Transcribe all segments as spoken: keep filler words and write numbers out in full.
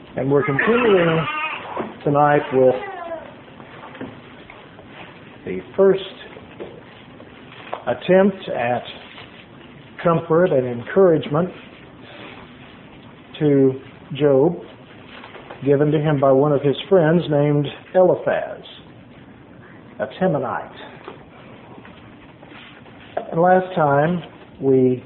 And we're continuing tonight with the first attempt at comfort and encouragement to Job, given to him by one of his friends named Eliphaz, a Temanite. And last time we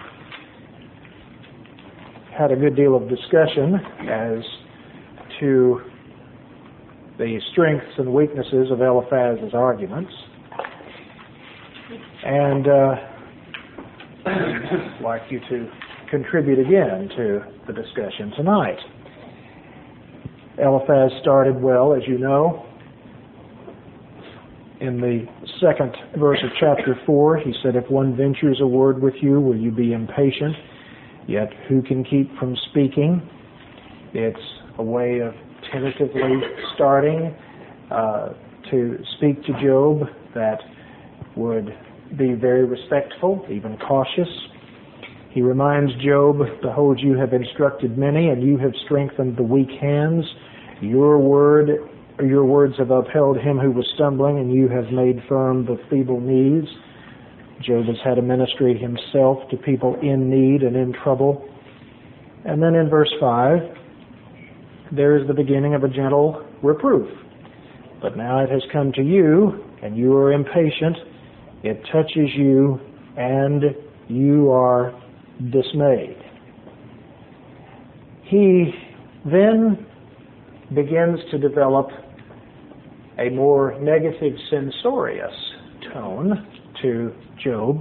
had a good deal of discussion as to the strengths and weaknesses of Eliphaz's arguments. And uh, I'd like you to contribute again to the discussion tonight. Eliphaz started well, as you know. In the second verse of chapter four, he said, "If one ventures a word with you, will you be impatient? Yet who can keep from speaking?" It's a way of tentatively starting uh, to speak to Job that would be very respectful, even cautious. He reminds Job, "Behold, you have instructed many, and you have strengthened the weak hands. Your word, your words have upheld him who was stumbling, and you have made firm the feeble knees." Job has had a ministry himself to people in need and in trouble. And then in verse five, there is the beginning of a gentle reproof. "But now it has come to you, and you are impatient. It touches you, and you are dismayed." He then begins to develop a more negative, censorious tone to Job.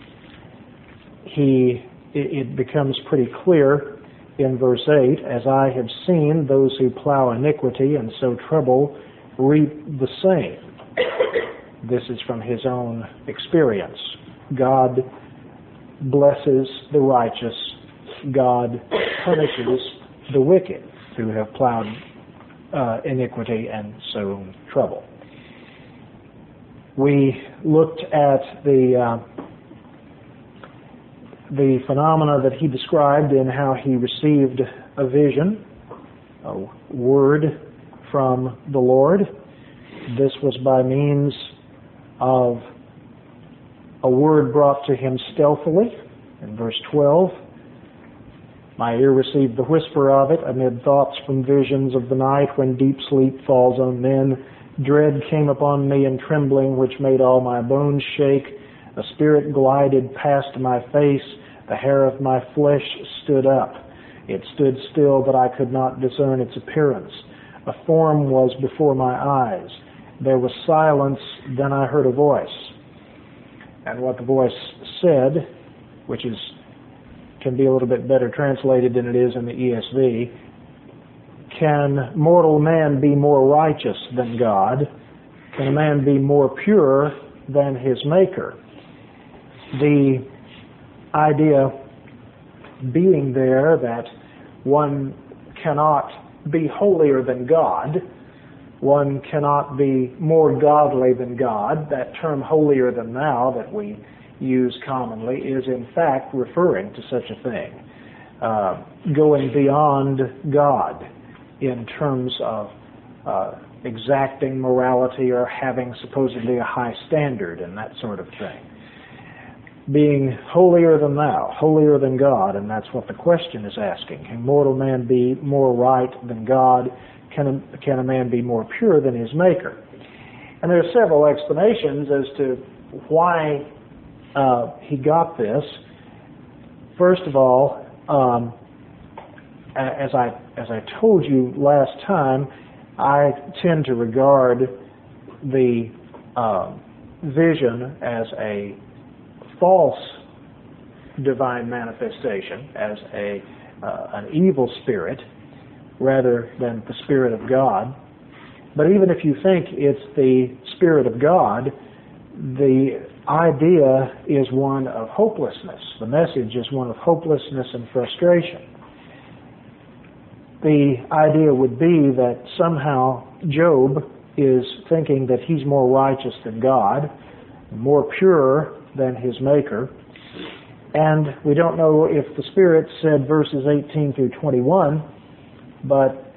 He, it becomes pretty clear in verse eight, "As I have seen, those who plow iniquity and sow trouble reap the same." This is from his own experience. God blesses the righteous. God punishes the wicked who have plowed uh, iniquity and sown trouble. We looked at the uh, the phenomena that he described in how he received a vision, a word from the Lord. This was by means of a word brought to him stealthily. In verse twelve, "My ear received the whisper of it amid thoughts from visions of the night, when deep sleep falls on men. Dread came upon me and trembling, which made all my bones shake. A spirit glided past my face. The hair of my flesh stood up. It stood still, but I could not discern its appearance. A form was before my eyes. There was silence, then I heard a voice." And what the voice said, which is can be a little bit better translated than it is in the E S V, "Can mortal man be more righteous than God? Can a man be more pure than his Maker?" The idea being there that one cannot be holier than God, one cannot be more godly than God. That term "holier than thou" that we use commonly is in fact referring to such a thing, uh, going beyond God in terms of uh, exacting morality or having supposedly a high standard and that sort of thing. Being holier than thou, holier than God, and that's what the question is asking. Can mortal man be more right than God? Can a, can a man be more pure than his Maker? And there are several explanations as to why uh, he got this. First of all, um, as I as I told you last time, I tend to regard the uh, vision as a false divine manifestation, as a uh, an evil spirit rather than the Spirit of God. But even if you think it's the Spirit of God, the idea is one of hopelessness. The message is one of hopelessness and frustration. The idea would be that somehow Job is thinking that he's more righteous than God, more pure than his Maker. And we don't know if the Spirit said verses eighteen through twenty-one, but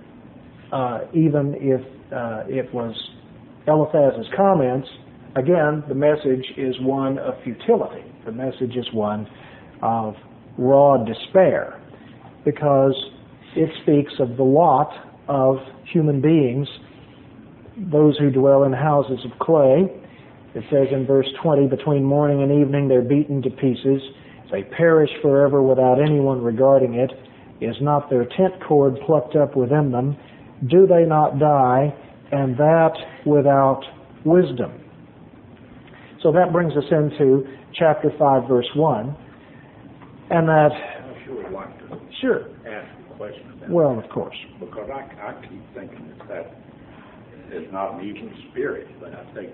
uh, even if uh, it was Eliphaz's comments, again, the message is one of futility. The message is one of raw despair, because it speaks of the lot of human beings, those who dwell in houses of clay. It says in verse twenty, between morning and evening they're beaten to pieces. They perish forever without anyone regarding it. Is not their tent cord plucked up within them? Do they not die, and that without wisdom? So that brings us into chapter five, verse one. And that... I sure would like to sure. ask a question about Well, that. of course. Because I, I keep thinking that that is not an evil spirit, but I think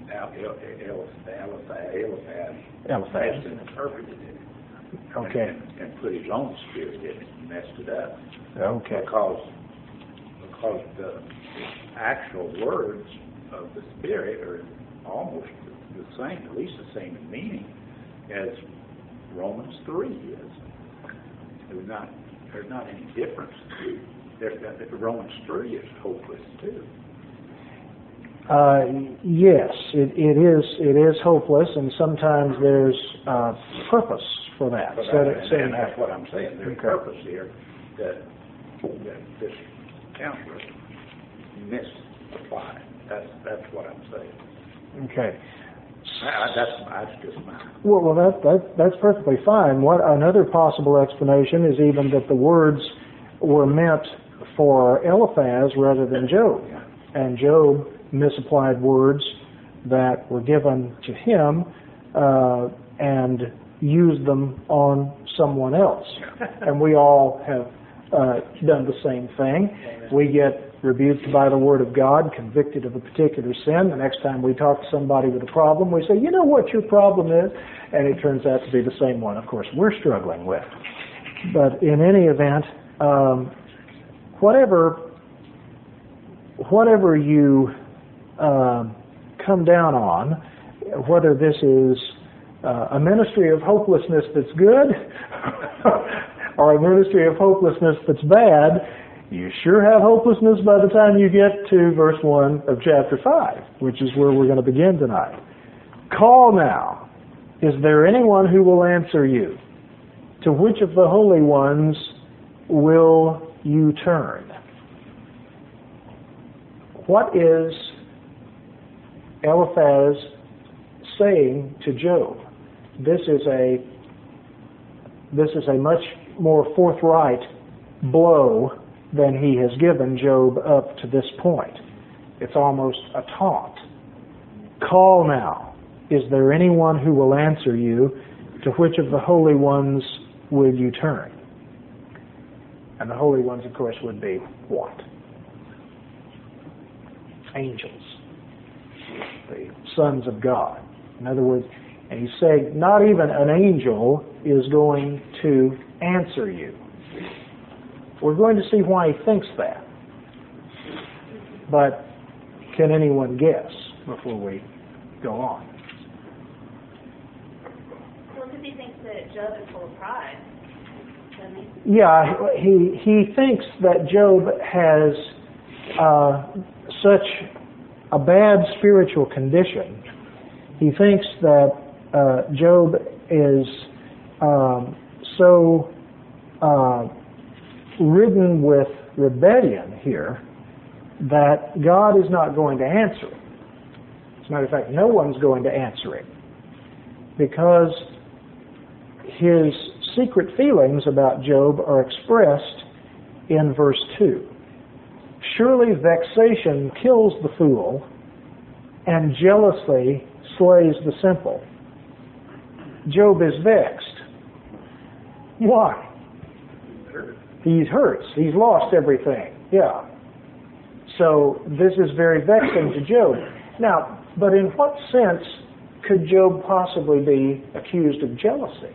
Eliphaz Eliphaz. misinterpreted it. Okay. And, and put his own spirit in it and messed it up. Okay. Because, because the actual words of the spirit are almost the same, at least the same in meaning as Romans three is. There's not, there's not any difference. There's, Romans three is hopeless too. Uh, yes, it, it is. It is hopeless, and sometimes there's uh, purpose for that. But so I, that, and, so and that's what I'm saying. There's okay. purpose here that, that this counselor misapplied. That's that's what I'm saying. Okay. I, I, that's that's just my. Well, well, that, that that's perfectly fine. What another possible explanation is even that the words were meant for Eliphaz rather than Job, and Job misapplied words that were given to him uh, and used them on someone else. And we all have uh, done the same thing. We get rebuked by the Word of God, convicted of a particular sin. The next time we talk to somebody with a problem, we say, you know what your problem is? And it turns out to be the same one, of course, we're struggling with. But in any event, um, whatever whatever you uh, come down on, whether this is uh, a ministry of hopelessness that's good or a ministry of hopelessness that's bad, you sure have hopelessness by the time you get to verse one of chapter five, which is where we're going to begin tonight. Call now. Is there anyone who will answer you? To which of the holy ones will you turn? What is Eliphaz saying to Job? This is a this is a much more forthright blow than he has given Job up to this point. It's almost a taunt. Call now. Is there anyone who will answer you? To which of the holy ones will you turn? And the holy ones, of course, would be what? Angels. The sons of God. In other words, and he's saying not even an angel is going to answer you. We're going to see why he thinks that. But can anyone guess before we go on? Well, because he thinks that Job is full of pride, doesn't he? Yeah, he he thinks that Job has uh, such a bad spiritual condition. He thinks that uh, Job is um, so uh, ridden with rebellion here that God is not going to answer it. As a matter of fact, no one's going to answer it, because his secret feelings about Job are expressed in verse two. Surely vexation kills the fool, and jealousy slays the simple. Job is vexed. Why? He hurts. He's lost everything. Yeah. So this is very vexing to Job. Now, but in what sense could Job possibly be accused of jealousy?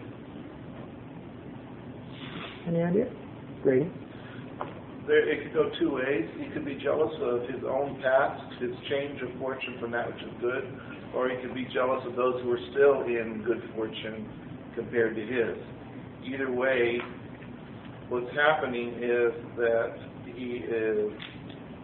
Any idea? Grady? There, it could go two ways. He could be jealous of his own past, his change of fortune from that which is good, or he could be jealous of those who are still in good fortune compared to his. Either way, what's happening is that he is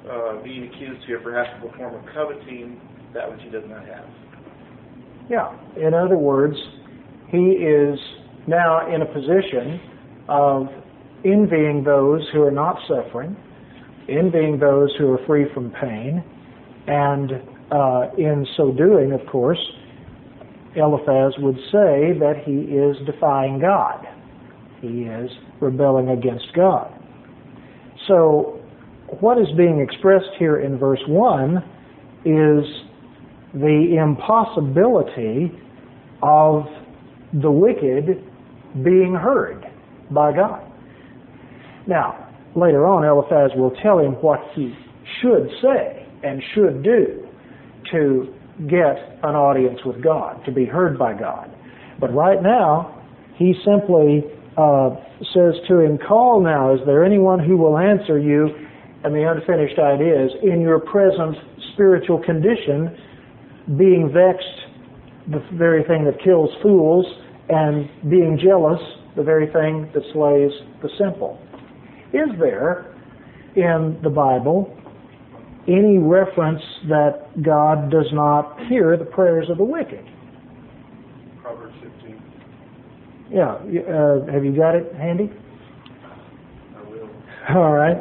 uh, being accused here perhaps of a form of coveting that which he does not have. Yeah. In other words, he is now in a position of envying those who are not suffering, envying those who are free from pain, and uh, in so doing, of course, Eliphaz would say that he is defying God. He is rebelling against God. So what is being expressed here in verse one is the impossibility of the wicked being heard by God. Now, later on, Eliphaz will tell him what he should say and should do to get an audience with God, to be heard by God. But right now, he simply uh, says to him, call now, is there anyone who will answer you? And the unfinished idea is, in your present spiritual condition, being vexed, the very thing that kills fools, and being jealous, the very thing that slays the simple. Is there in the Bible any reference that God does not hear the prayers of the wicked? Proverbs fifteen. Yeah. Uh, have you got it handy? I will. All right.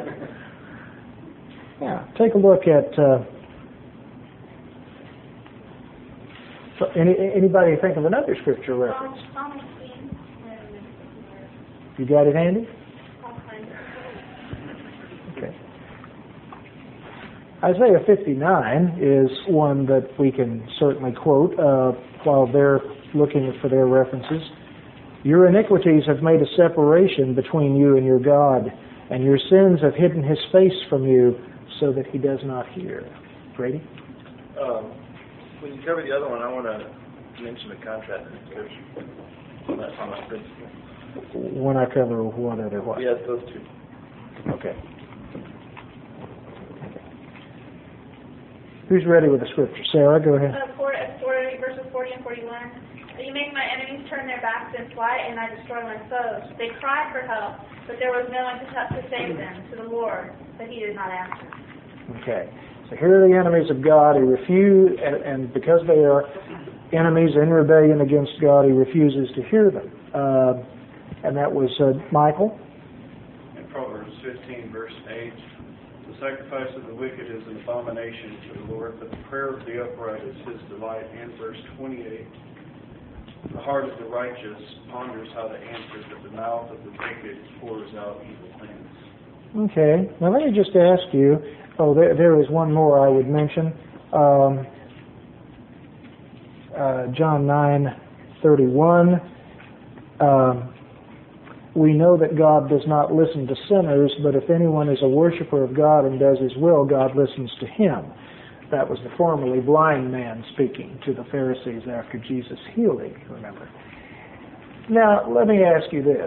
Yeah. Take a look at. Uh, so any, anybody think of another scripture reference? Psalm eighteen. You got it handy? Okay. Isaiah fifty-nine is one that we can certainly quote uh, while they're looking for their references. Your iniquities have made a separation between you and your God, and your sins have hidden his face from you so that he does not hear. Grady? Um, when you cover the other one, I want to mention the contrast in Scripture on that, on that principle. When I cover what other what? Yes, those two. Okay. Who's ready with the scripture? Sarah, go ahead. Uh, forty, forty, verses forty and forty-one. You make my enemies turn their backs in flight, and I destroy my foes. They cried for help, but there was no one to help to save them, to the Lord, but he did not answer. Okay. So here are the enemies of God. He refuse, and, and because they are enemies in rebellion against God, he refuses to hear them. Uh, and that was uh, Michael. In Proverbs fifteen, verse eight, the sacrifice of the wicked is an abomination to the Lord, but the prayer of the upright is his delight. And verse twenty-eight, the heart of the righteous ponders how to answer, but the mouth of the wicked pours out evil things. Okay. Now let me just ask you, oh, there, there is one more I would mention. Um, uh, John nine thirty-one. Um, we know that God does not listen to sinners, but if anyone is a worshiper of God and does his will, God listens to him. That was the formerly blind man speaking to the Pharisees after Jesus healed him, remember. Now, let me ask you this.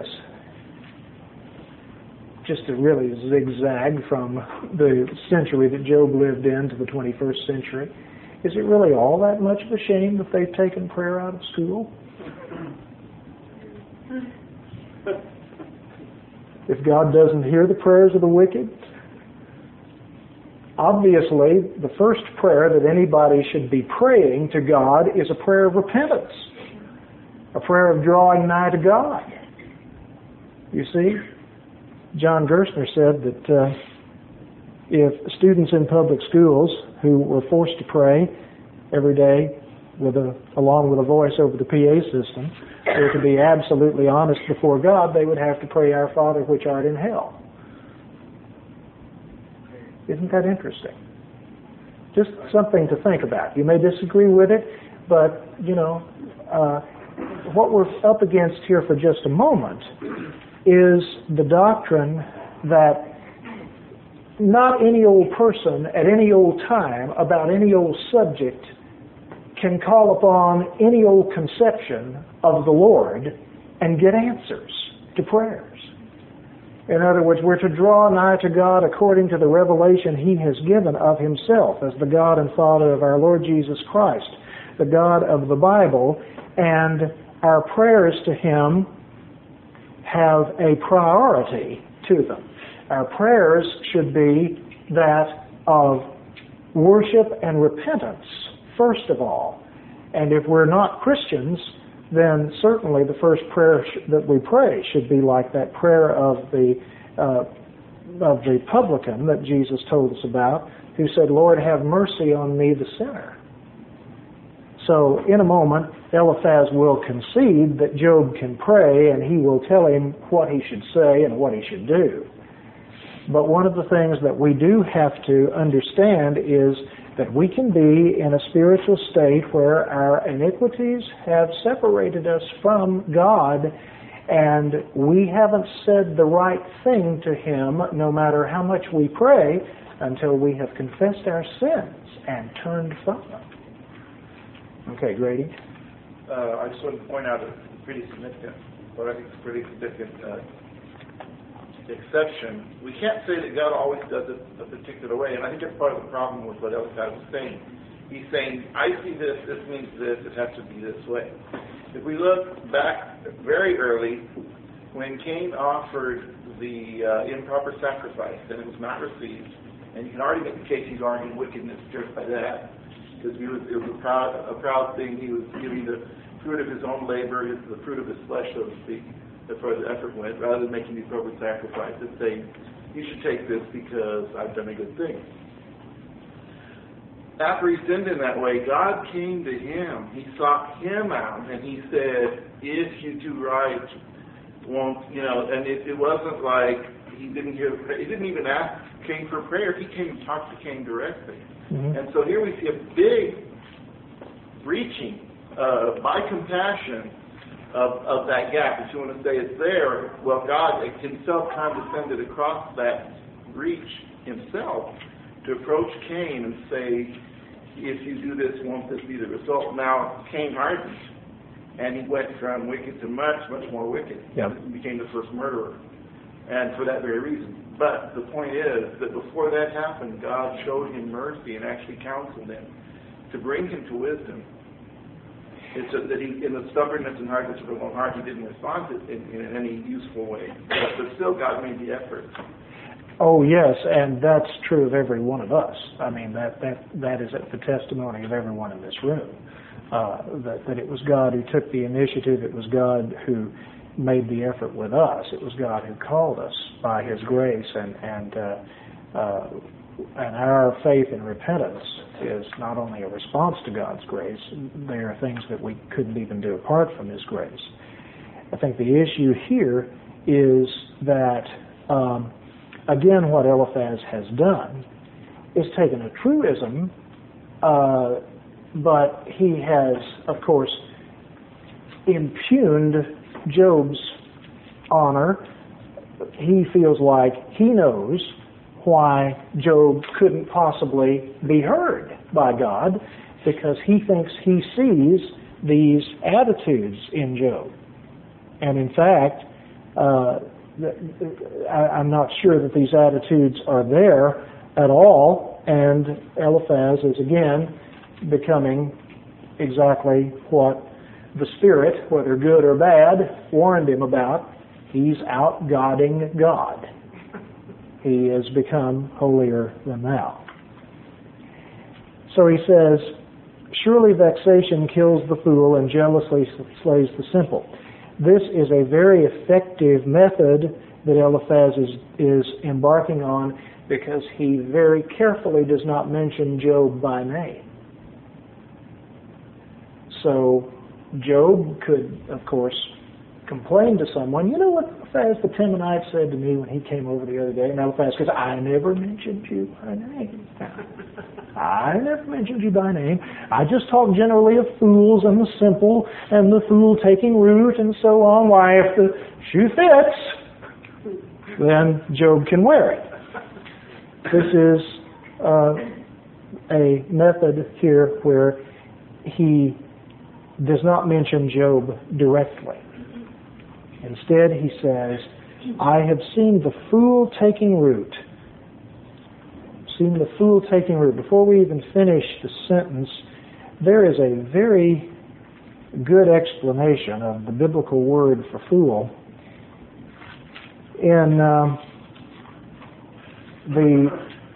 Just to really zigzag from the century that Job lived in to the twenty-first century, is it really all that much of a shame that they've taken prayer out of school? If God doesn't hear the prayers of the wicked? Obviously, the first prayer that anybody should be praying to God is a prayer of repentance, a prayer of drawing nigh to God. You see, John Gerstner said that uh, if students in public schools who were forced to pray every day with a, along with a voice over the P A system, were to be absolutely honest before God, they would have to pray, Our Father which art in hell. Isn't that interesting? Just something to think about. You may disagree with it, but, you know, uh, what we're up against here for just a moment is the doctrine that not any old person at any old time about any old subject can call upon any old conception of the Lord and get answers to prayers. In other words, we're to draw nigh to God according to the revelation he has given of himself as the God and Father of our Lord Jesus Christ, the God of the Bible, and our prayers to him have a priority to them. Our prayers should be that of worship and repentance, first of all. And if we're not Christians, then certainly the first prayer sh- that we pray should be like that prayer of the uh, of the publican that Jesus told us about, who said, "Lord, have mercy on me, the sinner." So in a moment, Eliphaz will concede that Job can pray, and he will tell him what he should say and what he should do. But one of the things that we do have to understand is that we can be in a spiritual state where our iniquities have separated us from God, and we haven't said the right thing to Him, no matter how much we pray, until we have confessed our sins and turned from them. Okay, Grady? Uh, I just want to point out a pretty significant, what I think is a pretty significant uh, exception. We can't say that God always does it a particular way, and I think that's part of the problem with what Eliphaz is saying. He's saying, I see this, this means this, it has to be this way. If we look back very early, when Cain offered the uh, improper sacrifice and it was not received, and you can already make the case he's already in wickedness just by that, because it was a proud, a proud thing. He was giving the fruit of his own labor, the fruit of his flesh, so to speak, as far as the effort went, rather than making the appropriate sacrifice and saying, you should take this because I've done a good thing. After he sinned in that way, God came to him. He sought him out, and he said, if you do right, won't, you know, and it, it wasn't like he didn't hear, he didn't even ask Cain for prayer. He came and talked to Cain directly. Mm-hmm. And so here we see a big breaching uh, by compassion of, of that gap. If you want to say it's there, well, God himself condescended across that breach himself to approach Cain and say, if you do this, won't this be the result? Now, Cain hardened, and he went from wicked to much, much more wicked. Yep. He became the first murderer, and for that very reason. But the point is that before that happened, God showed him mercy and actually counseled him to bring him to wisdom. It's just that he, in the stubbornness and hardness of his own heart, he didn't respond to it in, in any useful way. But, but still, God made the effort. Oh, yes, and that's true of every one of us. I mean, that that, that is the testimony of everyone in this room, uh, that, that it was God who took the initiative. It was God who made the effort with us. It was God who called us by His grace, and and uh, uh, and our faith and repentance is not only a response to God's grace. They are things that we couldn't even do apart from His grace. I think the issue here is that um, again, what Eliphaz has done is taken a truism, uh, but he has, of course, impugned Job's honor. He feels like he knows why Job couldn't possibly be heard by God, because he thinks he sees these attitudes in Job. And in fact, uh, I'm not sure that these attitudes are there at all, and Eliphaz is again becoming exactly what the Spirit, whether good or bad, warned him about. He's out-godding God. He has become holier than thou. So he says, surely vexation kills the fool and jealously slays the simple. This is a very effective method that Eliphaz is, is embarking on, because he very carefully does not mention Job by name. So Job could, of course, complain to someone, you know what Eliphaz the Temanite said to me when he came over the other day? And Eliphaz says, I never mentioned you by name. I never mentioned you by name. I just talk generally of fools and the simple and the fool taking root and so on. Why, if the shoe fits, then Job can wear it. This is uh, a method here where he does not mention Job directly. Instead, he says, I have seen the fool taking root. Seen the fool taking root. Before we even finish the sentence, there is a very good explanation of the biblical word for fool in um, the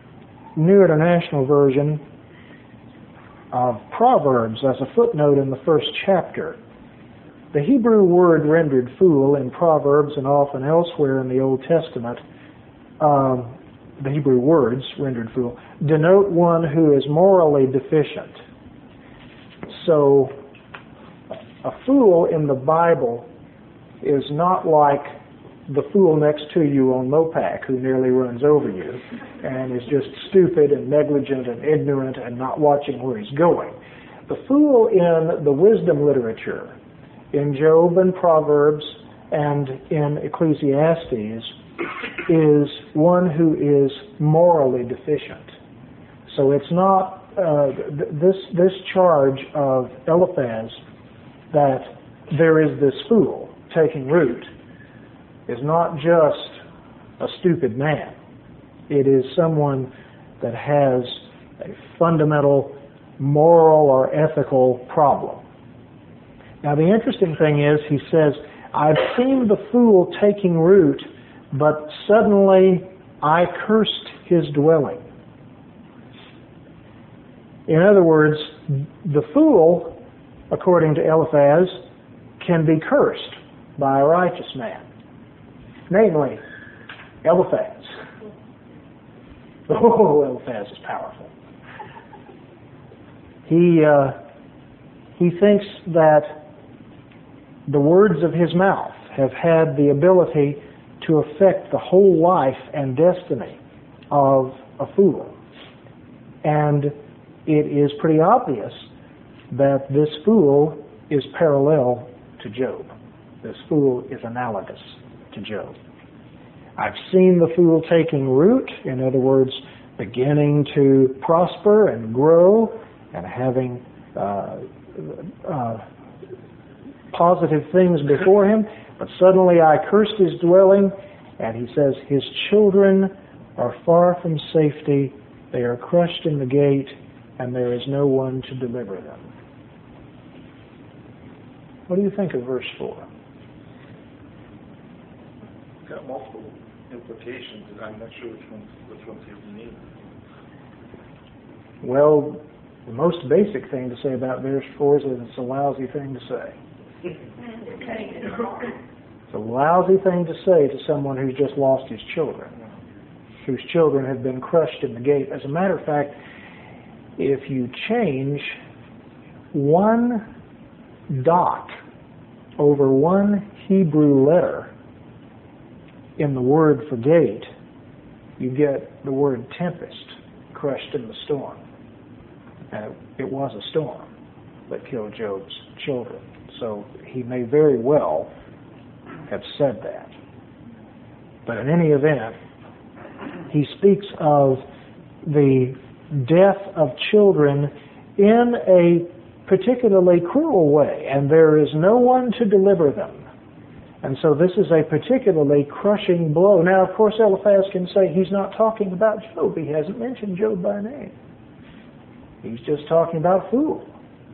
New International Version of Proverbs as a footnote in the first chapter. The Hebrew word rendered fool in Proverbs and often elsewhere in the Old Testament, um, the Hebrew words rendered fool, denote one who is morally deficient. So, a fool in the Bible is not like the fool next to you on Mopac who nearly runs over you and is just stupid and negligent and ignorant and not watching where he's going. The fool in the wisdom literature, in Job and Proverbs and in Ecclesiastes, is one who is morally deficient. So it's not uh, th- this this charge of Eliphaz that there is this fool taking root is not just a stupid man. It is someone that has a fundamental moral or ethical problem. Now the interesting thing is, he says, I've seen the fool taking root, but suddenly I cursed his dwelling. In other words, the fool, according to Eliphaz, can be cursed by a righteous man. Namely, Eliphaz. Oh, Eliphaz is powerful. He, uh, he thinks that the words of his mouth have had the ability to affect the whole life and destiny of a fool. And it is pretty obvious that this fool is parallel to Job. This fool is analogous to Job. I've seen the fool taking root, in other words, beginning to prosper and grow and having uh, uh, positive things before him, but suddenly I cursed his dwelling, and he says, his children are far from safety, they are crushed in the gate, and there is no one to deliver them. What do you think of verse four? It's got multiple implications, and I'm not sure which ones which ones you mean. Well, the most basic thing to say about verse four is that it's a lousy thing to say. It's a lousy thing to say to someone who's just lost his children, whose children have been crushed in the gate. As a matter of fact, if you change one dot over one Hebrew letter in the word for gate, you get the word tempest, crushed in the storm. And it, it was a storm that killed Job's children. So he may very well have said that. But in any event, he speaks of the death of children in a particularly cruel way, and there is no one to deliver them. And so this is a particularly crushing blow. Now, of course, Eliphaz can say he's not talking about Job. He hasn't mentioned Job by name. He's just talking about fool.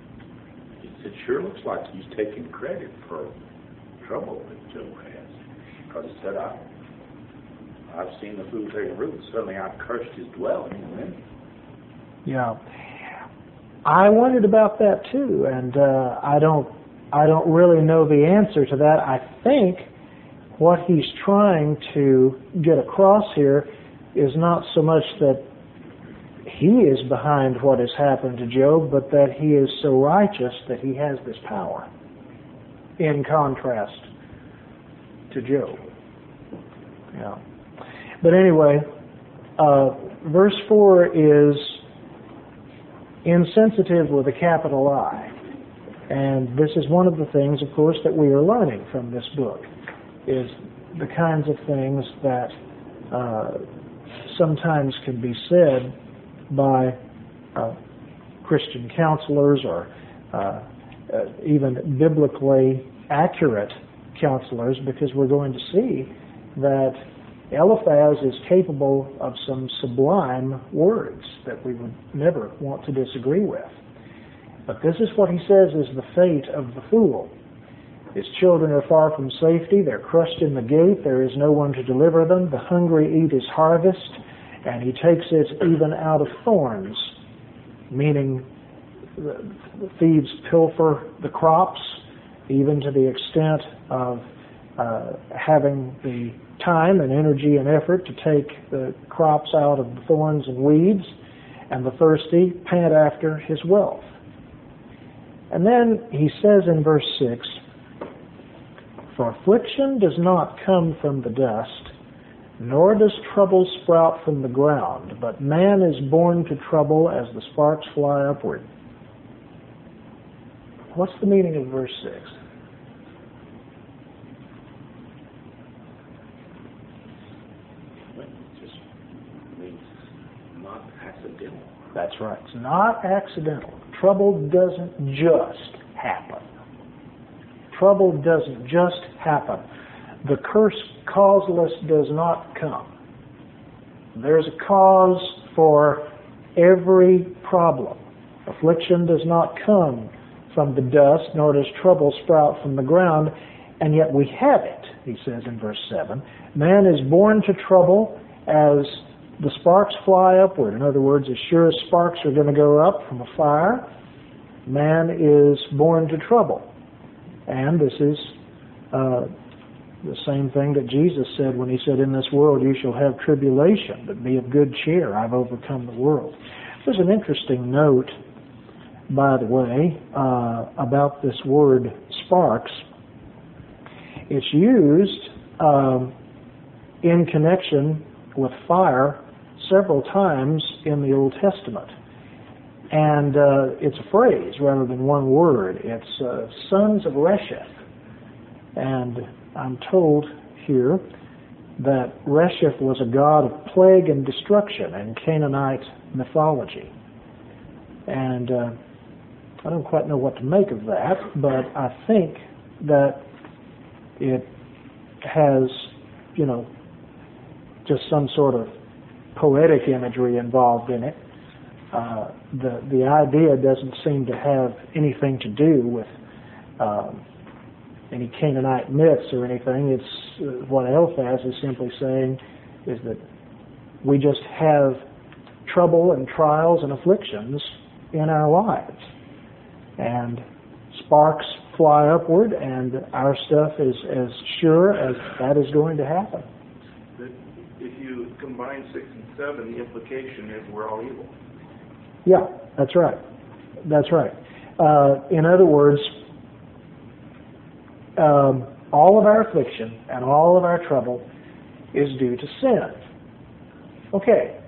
It sure looks like he's taking credit for trouble that Job has. Because he said, I, I've seen the fool take root. Suddenly I've cursed his dwelling. And then Yeah. I wondered about that too, and uh, I don't I don't really know the answer to that. I think what he's trying to get across here is not so much that he is behind what has happened to Job, but that he is so righteous that he has this power, in contrast to Job. Yeah. But anyway, uh, verse four is insensitive with a capital I. And this is one of the things, of course, that we are learning from this book, is the kinds of things that uh, sometimes can be said by uh, Christian counselors or uh, uh, even biblically accurate counselors, because we're going to see that Eliphaz is capable of some sublime words that we would never want to disagree with. But this is what he says is the fate of the fool. His children are far from safety. They're crushed in the gate. There is no one to deliver them. The hungry eat his harvest, And he takes it even out of thorns, meaning the, the thieves pilfer the crops, even to the extent of uh, having the time and energy and effort to take the crops out of the thorns and weeds, and the thirsty pant after his wealth. And then he says in verse six, "For affliction does not come from the dust, nor does trouble sprout from the ground, but man is born to trouble as the sparks fly upward." What's the meaning of verse six? It just means not accidental. That's right. It's not accidental. Trouble doesn't just happen. Trouble doesn't just happen. The curse causeless does not come. There's a cause for every problem. Affliction does not come from the dust, nor does trouble sprout from the ground, and yet we have it, he says in verse seven. Man is born to trouble as the sparks fly upward. In other words, as sure as sparks are going to go up from a fire, man is born to trouble. And this is uh, the same thing that Jesus said when he said, "In this world you shall have tribulation, but be of good cheer, I've overcome the world." There's an interesting note, by the way, uh, about this word sparks. It's used um, in connection with fire several times in the Old Testament. And uh, it's a phrase rather than one word. It's uh, sons of Resheph. And I'm told here that Resheph was a god of plague and destruction in Canaanite mythology. And uh, I don't quite know what to make of that, but I think that it has, you know, just some sort of poetic imagery involved in it. Uh, the the idea doesn't seem to have anything to do with um, any Canaanite myths or anything. It's uh, what Eliphaz is simply saying is that we just have trouble and trials and afflictions in our lives, and sparks fly upward, and our stuff is as sure as that is going to happen. That if you combine six and seven, the implication is we're all evil. Yeah, that's right. That's right. Uh, in other words, um, all of our affliction and all of our trouble is due to sin. Okay.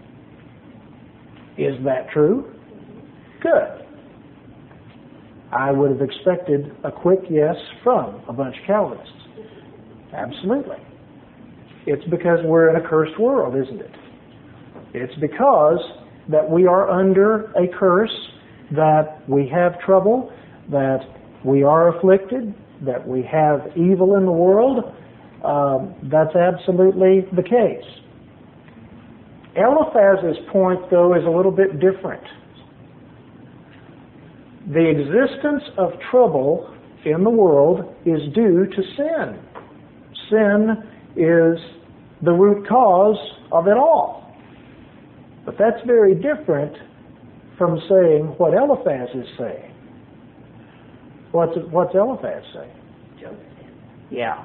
Is that true? Good. I would have expected a quick yes from a bunch of Calvinists. Absolutely. It's because we're in a cursed world, isn't it? It's because that we are under a curse, that we have trouble, that we are afflicted, that we have evil in the world. Um, that's absolutely the case. Eliphaz's point, though, is a little bit different. The existence of trouble in the world is due to sin. Sin is the root cause of it all. But that's very different from saying what Eliphaz is saying. What's, what's Eliphaz saying? Job. Yeah.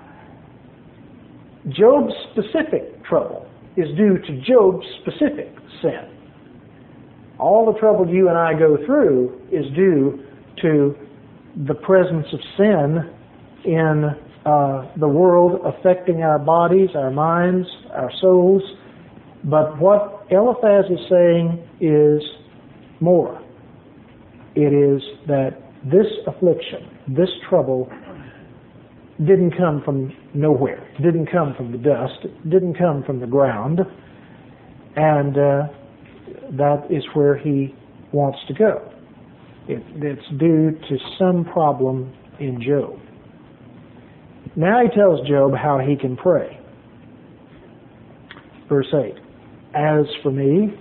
Job's specific trouble is due to Job's specific sin. All the trouble you and I go through is due to the presence of sin in uh, the world, affecting our bodies, our minds, our souls. But what Eliphaz is saying is more. It is that this affliction, this trouble, didn't come from nowhere. It didn't come from the dust. It didn't come from the ground. And uh, that is where he wants to go. It, it's due to some problem in Job. Now he tells Job how he can pray. Verse eight. As for me,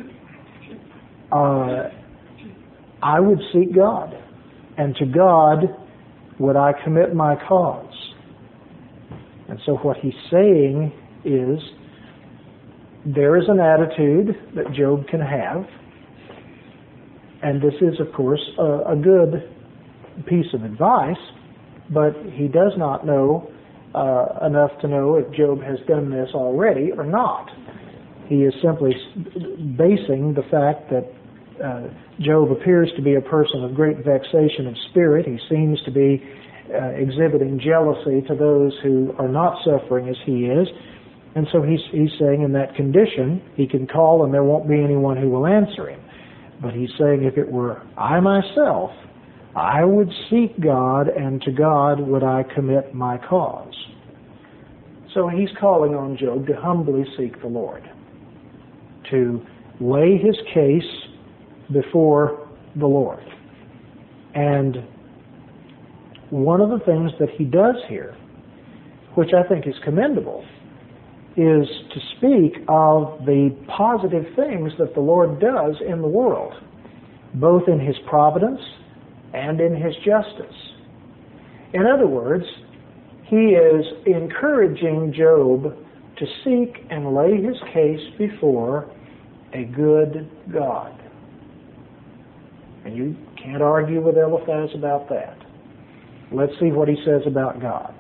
uh, I would seek God, and to God would I commit my cause. And so what he's saying is, there is an attitude that Job can have, and this is, of course, a, a good piece of advice, but he does not know uh, enough to know if Job has done this already or not. He is simply basing the fact that uh, Job appears to be a person of great vexation of spirit. He seems to be uh, exhibiting jealousy to those who are not suffering as he is. And so he's, he's saying in that condition, he can call and there won't be anyone who will answer him. But he's saying if it were I myself, I would seek God, and to God would I commit my cause. So he's calling on Job to humbly seek the Lord, to lay his case before the Lord. And one of the things that he does here, which I think is commendable, is to speak of the positive things that the Lord does in the world, both in his providence and in his justice. In other words, he is encouraging Job to seek and lay his case before a good God. And you can't argue with Eliphaz about that. Let's see what he says about God.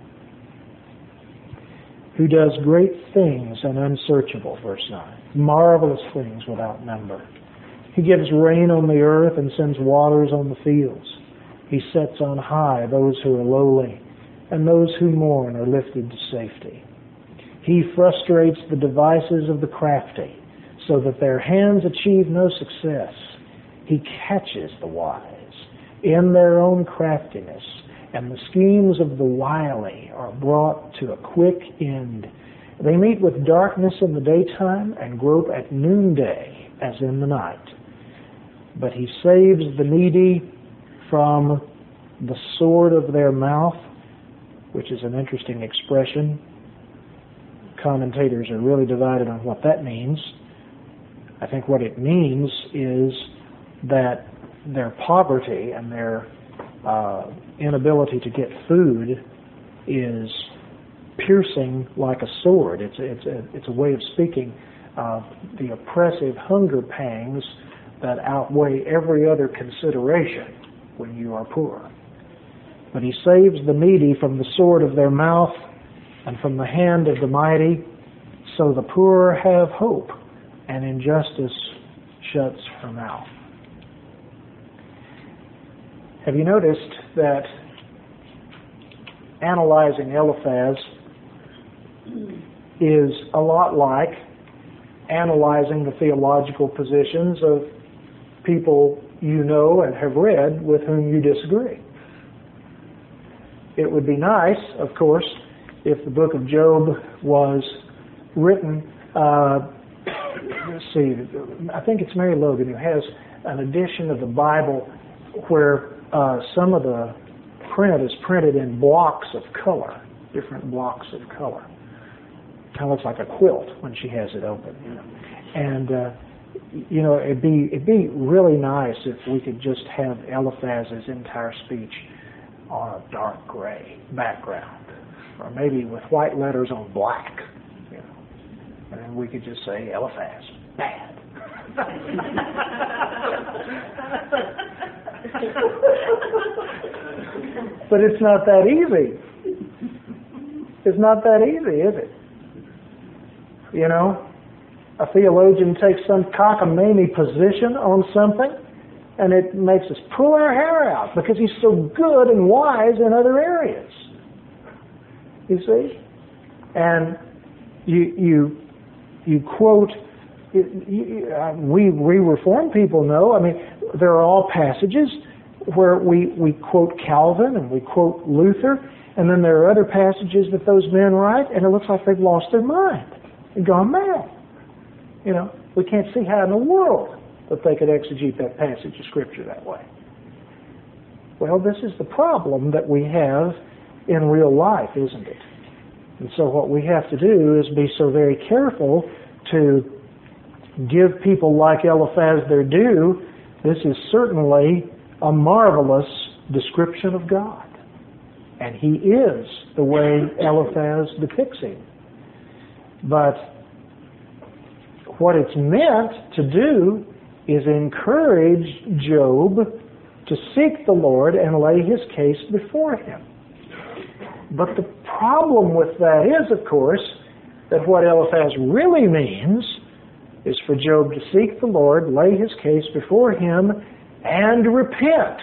Who does great things and unsearchable, verse nine. Marvelous things without number. He gives rain on the earth and sends waters on the fields. He sets on high those who are lowly, and those who mourn are lifted to safety. He frustrates the devices of the crafty, so that their hands achieve no success. He catches the wise in their own craftiness, and the schemes of the wily are brought to a quick end. They meet with darkness in the daytime and grope at noonday as in the night. But he saves the needy from the sword of their mouth, which is an interesting expression. Commentators are really divided on what that means. I think what it means is that their poverty and their uh, inability to get food is piercing like a sword. It's it's a, it's a way of speaking of the oppressive hunger pangs that outweigh every other consideration when you are poor. But he saves the needy from the sword of their mouth and from the hand of the mighty, so the poor have hope, and injustice shuts her mouth. Have you noticed that analyzing Eliphaz is a lot like analyzing the theological positions of people you know and have read with whom you disagree? It would be nice, of course, if the book of Job was written, uh, let's see, I think it's Mary Logan who has an edition of the Bible where uh, some of the print is printed in blocks of color, different blocks of color. Kind of looks like a quilt when she has it open, you know. And uh, you know, it'd be it'd be really nice if we could just have Eliphaz's entire speech on a dark gray background, or maybe with white letters on black, you know, and then we could just say Eliphaz bad. But it's not that easy. It's not that easy, is it? You know, a theologian takes some cockamamie position on something, and it makes us pull our hair out because he's so good and wise in other areas. You see? And you you you quote. You, uh, we we Reformed people know. I mean, there are all passages where we we quote Calvin and we quote Luther, and then there are other passages that those men write, and it looks like they've lost their mind and gone mad. You know, we can't see how in the world that they could exegete that passage of Scripture that way. Well, this is the problem that we have in real life, isn't it? And so what we have to do is be so very careful to give people like Eliphaz their due. This is certainly a marvelous description of God. And he is the way Eliphaz depicts him. But What it's meant to do is encourage Job to seek the Lord and lay his case before him. But the problem with that is, of course, that what Eliphaz really means is for Job to seek the Lord, lay his case before him, and repent.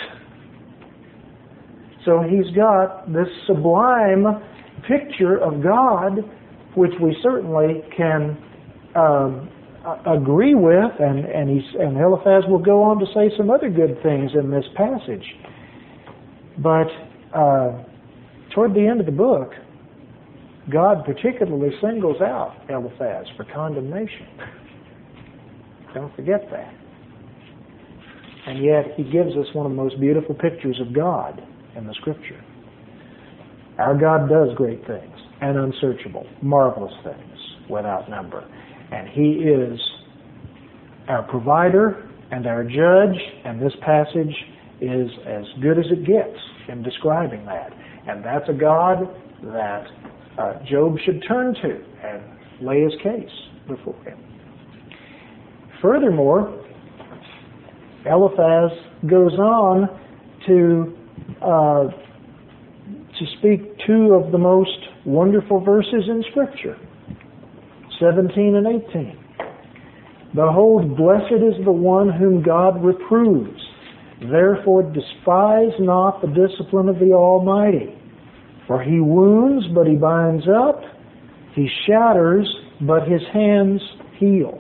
So he's got this sublime picture of God, which we certainly can um, agree with, and and, he's, and Eliphaz will go on to say some other good things in this passage. But uh, toward the end of the book, God particularly singles out Eliphaz for condemnation. Don't forget that. And yet he gives us one of the most beautiful pictures of God in the Scripture. Our God does great things and unsearchable, marvelous things without number. And He is our provider and our judge, and this passage is as good as it gets in describing that. And that's a God that uh, Job should turn to and lay his case before Him. Furthermore, Eliphaz goes on to uh, to speak two of the most wonderful verses in Scripture, seventeen and eighteen. Behold, blessed is the one whom God reproves. Therefore despise not the discipline of the Almighty. For He wounds, but He binds up. He shatters, but His hands heal.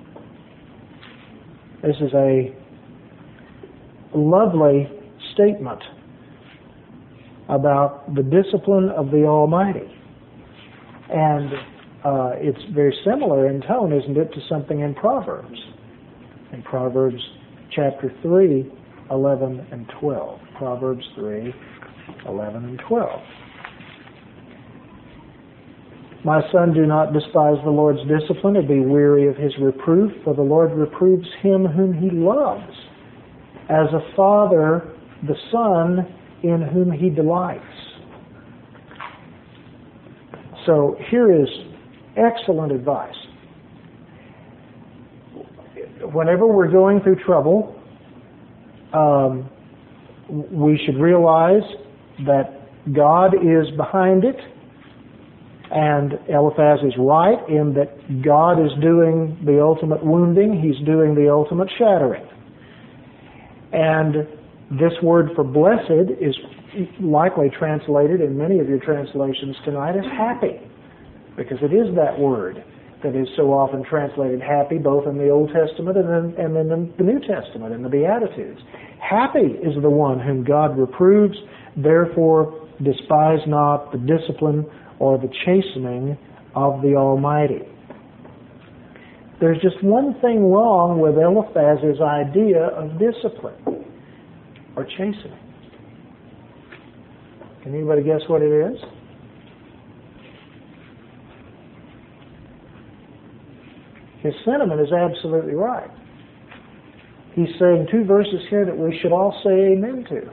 This is a lovely statement about the discipline of the Almighty. And uh, it's very similar in tone, isn't it, to something in Proverbs. In Proverbs chapter three, eleven and twelve. Proverbs three, eleven and twelve. My son, do not despise the Lord's discipline or be weary of His reproof, for the Lord reproves him whom He loves, as a father the son in whom He delights. So here is excellent advice. Whenever we're going through trouble, um, we should realize that God is behind it, and Eliphaz is right in that God is doing the ultimate wounding, He's doing the ultimate shattering. And this word for blessed is likely translated in many of your translations tonight as happy, because it is that word that is so often translated happy, both in the Old Testament and in, and in the New Testament, in the Beatitudes. Happy is the one whom God reproves, therefore despise not the discipline or the chastening of the Almighty. There's just one thing wrong with Eliphaz's idea of discipline or chastening. Can anybody guess what it is? His sentiment is absolutely right. He's saying two verses here that we should all say amen to.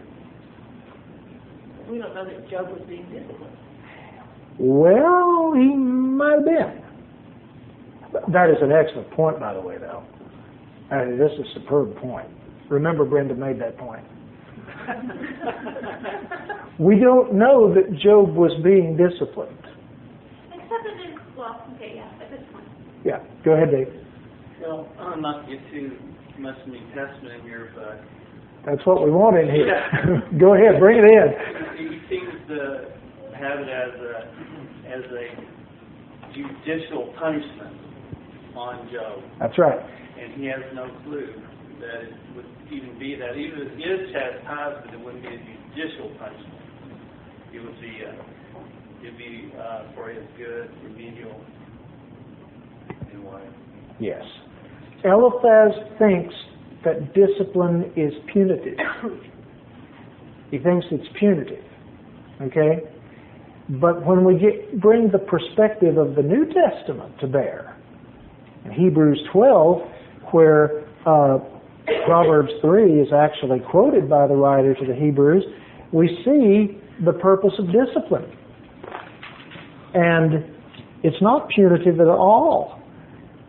We don't know that Job was being disciplined. Well, he might have been. That is an excellent point, by the way, though. I mean, this is a superb point. Remember, Brenda made that point. We don't know that Job was being disciplined. Except it is, well, okay, yeah, at this point. Yeah, go ahead, Dave. Well, I'm not to get too much New Testament in here, but that's what we want in here. Yeah. Go ahead, bring it in. He seems to have it as a as a judicial punishment on Job. That's right. And he has no clue that it would even be that. Even if it is chastisement, it wouldn't be a judicial punishment. It would be uh, it'd be uh, for his good, remedial in a way. Yes. Eliphaz thinks that discipline is punitive. He thinks it's punitive. Okay? But when we get, bring the perspective of the New Testament to bear, in Hebrews twelve, where uh, Proverbs three is actually quoted by the writer to the Hebrews, we see the purpose of discipline. And it's not punitive at all. It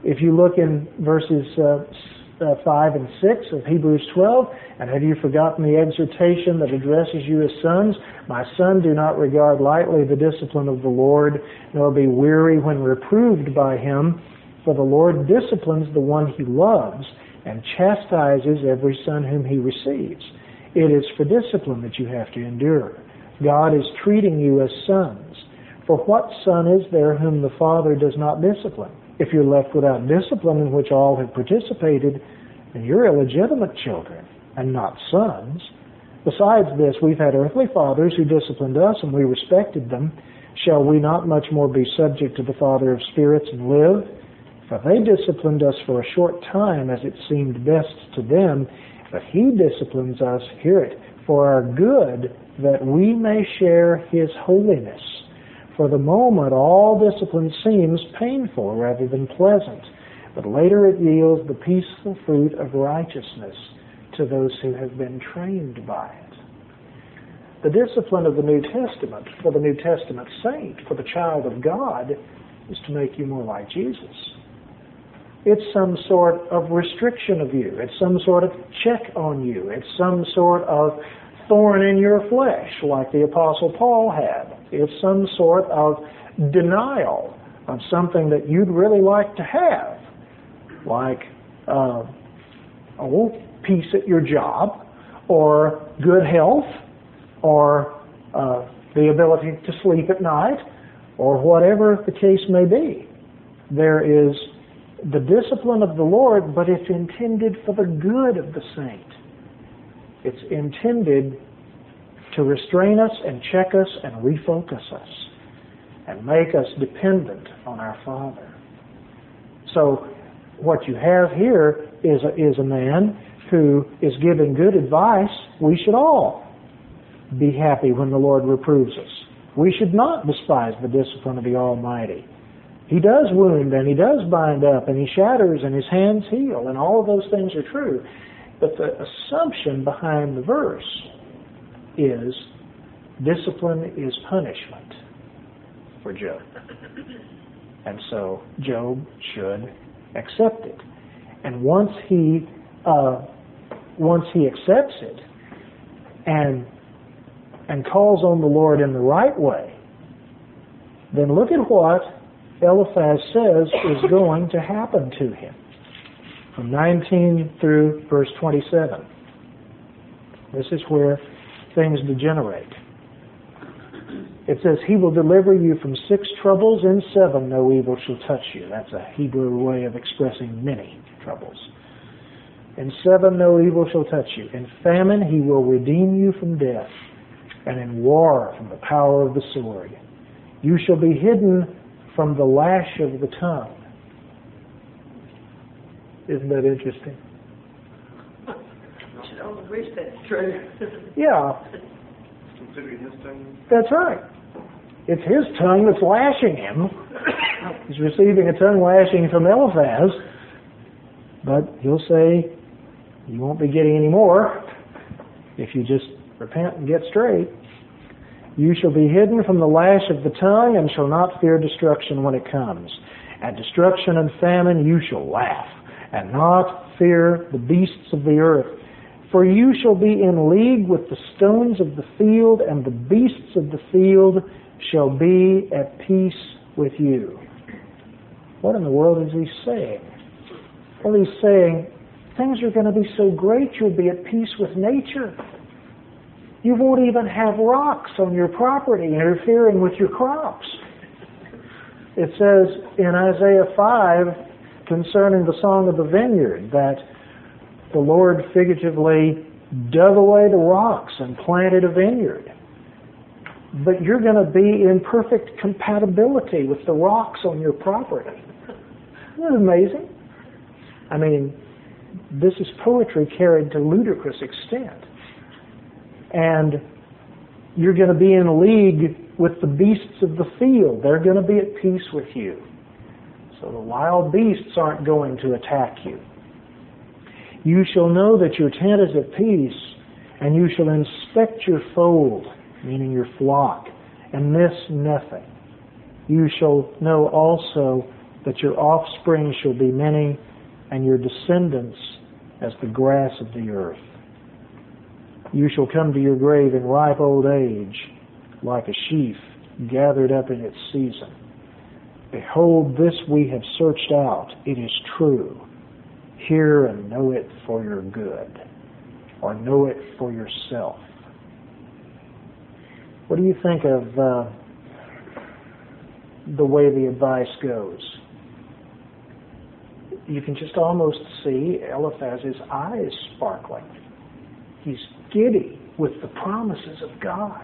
if you look in verses uh, uh, five and six of Hebrews twelve, and have you forgotten the exhortation that addresses you as sons? My son, do not regard lightly the discipline of the Lord, nor be weary when reproved by him. For the Lord disciplines the one he loves, and chastises every son whom he receives. It is for discipline that you have to endure. God is treating you as sons. For what son is there whom the Father does not discipline? If you're left without discipline in which all have participated, then you're illegitimate children and not sons. Besides this, we've had earthly fathers who disciplined us, and we respected them. Shall we not much more be subject to the Father of spirits and live? For they disciplined us for a short time as it seemed best to them, but he disciplines us, hear it, for our good, that we may share his holiness. For the moment, all discipline seems painful rather than pleasant, but later it yields the peaceful fruit of righteousness to those who have been trained by it. The discipline of the New Testament, for the New Testament saint, for the child of God, is to make you more like Jesus. It's some sort of restriction of you. It's some sort of check on you. It's some sort of thorn in your flesh, like the Apostle Paul had. It's some sort of denial of something that you'd really like to have, like uh, oh, peace at your job, or good health, or uh, the ability to sleep at night, or whatever the case may be. There is the discipline of the Lord, but it's intended for the good of the saint. It's intended to restrain us and check us and refocus us and make us dependent on our Father. So what you have here is a, is a man who is giving good advice. We should all be happy when the Lord reproves us. We should not despise the discipline of the Almighty. He does wound and he does bind up and he shatters and his hands heal, and all of those things are true. But the assumption behind the verse is discipline is punishment for Job. And so Job should accept it. And once he uh, once he accepts it and and calls on the Lord in the right way, then look at what Eliphaz says is going to happen to him. From nineteen through verse twenty-seven. This is where things degenerate. It says, he will deliver you from six troubles, in seven no evil shall touch you. That's a Hebrew way of expressing many troubles. In seven no evil shall touch you. In famine he will redeem you from death, and in war from the power of the sword. You shall be hidden from the lash of the tongue. Isn't that interesting? I should only wish that's true. Yeah. Considering his tongue. That's right. It's his tongue that's lashing him. He's receiving a tongue lashing from Eliphaz. But he'll say, you won't be getting any more if you just repent and get straight. You shall be hidden from the lash of the tongue and shall not fear destruction when it comes. At destruction and famine you shall laugh and not fear the beasts of the earth. For you shall be in league with the stones of the field, and the beasts of the field shall be at peace with you. What in the world is he saying? Well, he's saying, things are going to be so great you'll be at peace with nature. You won't even have rocks on your property interfering with your crops. It says in Isaiah five concerning the song of the vineyard that the Lord figuratively dug away the rocks and planted a vineyard. But you're going to be in perfect compatibility with the rocks on your property. Isn't that amazing? I mean, this is poetry carried to ludicrous extent. And you're going to be in league with the beasts of the field. They're going to be at peace with you. So the wild beasts aren't going to attack you. You shall know that your tent is at peace, and you shall inspect your fold, meaning your flock, and miss nothing. You shall know also that your offspring shall be many, and your descendants as the grass of the earth. You shall come to your grave in ripe old age, like a sheaf gathered up in its season. Behold, this we have searched out. It is true. Hear and know it for your good, or know it for yourself. What do you think of uh, the way the advice goes? You can just almost see Eliphaz's eyes sparkling. He's giddy with the promises of God.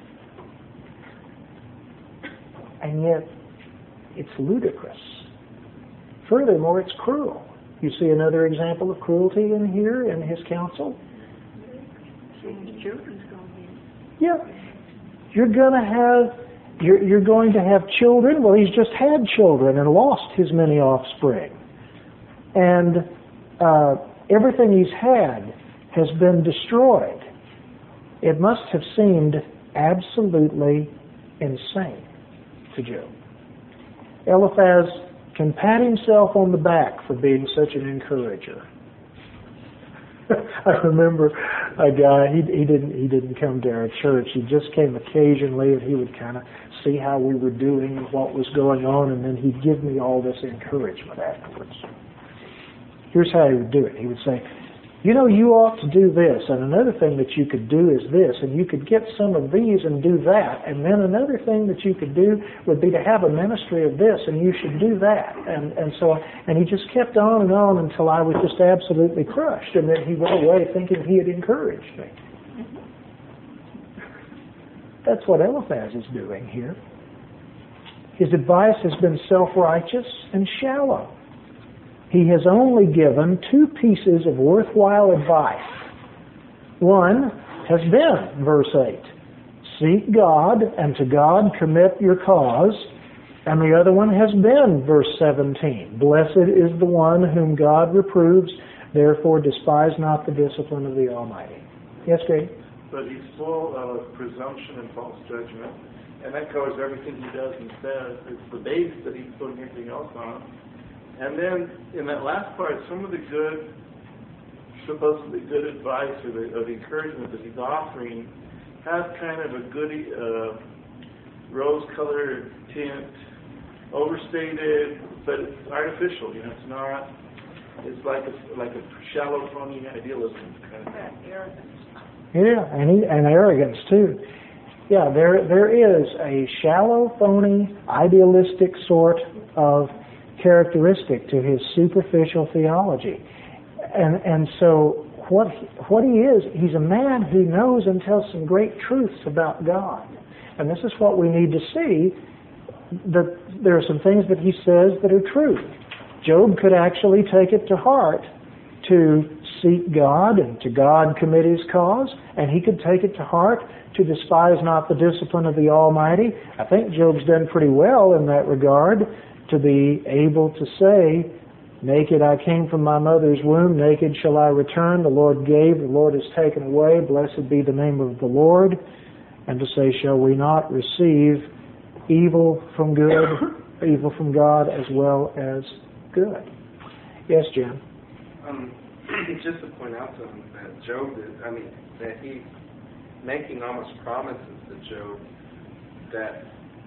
And yet, it's ludicrous. Furthermore, it's cruel. You see another example of cruelty in here in his counsel? Yeah. You're going to have you're, you're going to have children. Well, he's just had children and lost his many offspring. And uh, everything he's had has been destroyed. It must have seemed absolutely insane to Job. Eliphaz can pat himself on the back for being such an encourager. I remember a guy, he, he didn't he didn't come to our church. He just came occasionally, and he would kind of see how we were doing and what was going on, and then he'd give me all this encouragement afterwards. Here's how he would do it. He would say, you know, you ought to do this, and another thing that you could do is this, and you could get some of these and do that, and then another thing that you could do would be to have a ministry of this, and you should do that. And and so, and he just kept on and on until I was just absolutely crushed, and then he went away thinking he had encouraged me. That's what Eliphaz is doing here. His advice has been self-righteous and shallow. He has only given two pieces of worthwhile advice. One has been, verse eight, seek God and to God commit your cause. And the other one has been, verse seventeen, blessed is the one whom God reproves, therefore despise not the discipline of the Almighty. Yes, Greg? But he's full of presumption and false judgment, and that covers everything he does and says. It's the base that he's putting everything else on. And then in that last part, some of the good, supposedly good advice or the, or the encouragement that he's offering has kind of a goody, uh, rose-colored tint, overstated, but it's artificial. You know, it's not. It's like a like a shallow, phony idealism kind of thing. Yeah, and he, and arrogance too. Yeah, there there is a shallow, phony, idealistic sort of characteristic to his superficial theology. And and so what he, what he is, he's a man who knows and tells some great truths about God. And this is what we need to see, that there are some things that he says that are true. Job could actually take it to heart to seek God and to God commit his cause, and he could take it to heart to despise not the discipline of the Almighty. I think Job's done pretty well in that regard, to be able to say, naked I came from my mother's womb, naked shall I return. The Lord gave, the Lord has taken away. Blessed be the name of the Lord. And to say, shall we not receive evil from good, evil from God as well as good? Yes, Jim? Um, just to point out to him that Job is, I mean, that he's making almost promises to Job that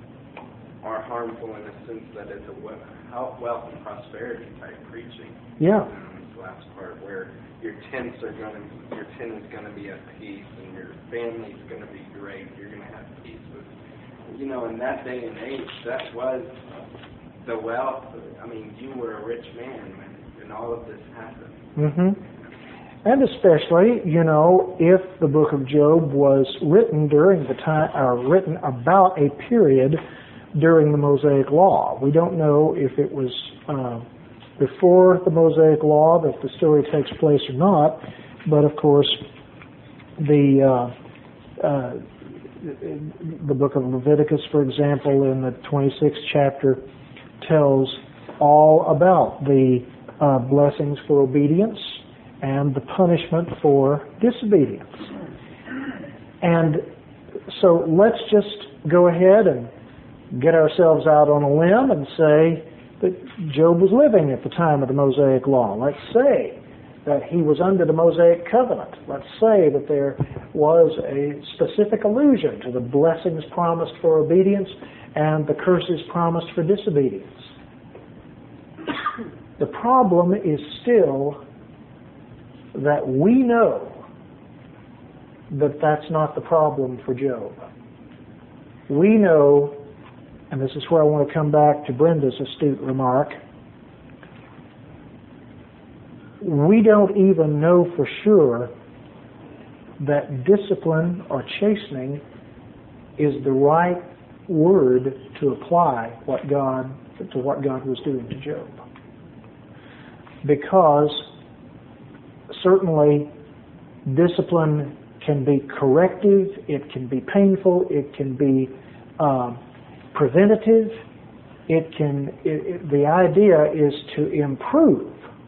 are harmful in the sense that it's a health, wealth, and prosperity type preaching. Yeah. In this last part, where your tents are going to, your tent is going to be at peace, and your family's going to be great. You're going to have peace with, you know, in that day and age, that was the wealth. I mean, you were a rich man when, when all of this happened. Mm-hmm. And especially, you know, if the book of Job was written during the time, or written about a period during the Mosaic Law. We don't know if it was uh, before the Mosaic Law that the story takes place or not, but of course the uh, uh, the book of Leviticus, for example, in the twenty-sixth chapter tells all about the uh, blessings for obedience and the punishment for disobedience. And so let's just go ahead and get ourselves out on a limb and say that Job was living at the time of the Mosaic Law. Let's say that he was under the Mosaic Covenant. Let's say that there was a specific allusion to the blessings promised for obedience and the curses promised for disobedience. The problem is still that we know that that's not the problem for Job. We know, and this is where I want to come back to Brenda's astute remark, we don't even know for sure that discipline or chastening is the right word to apply what God to what God was doing to Job. Because certainly discipline can be corrective, it can be painful, it can be um, preventative. It can. It, it, the idea is to improve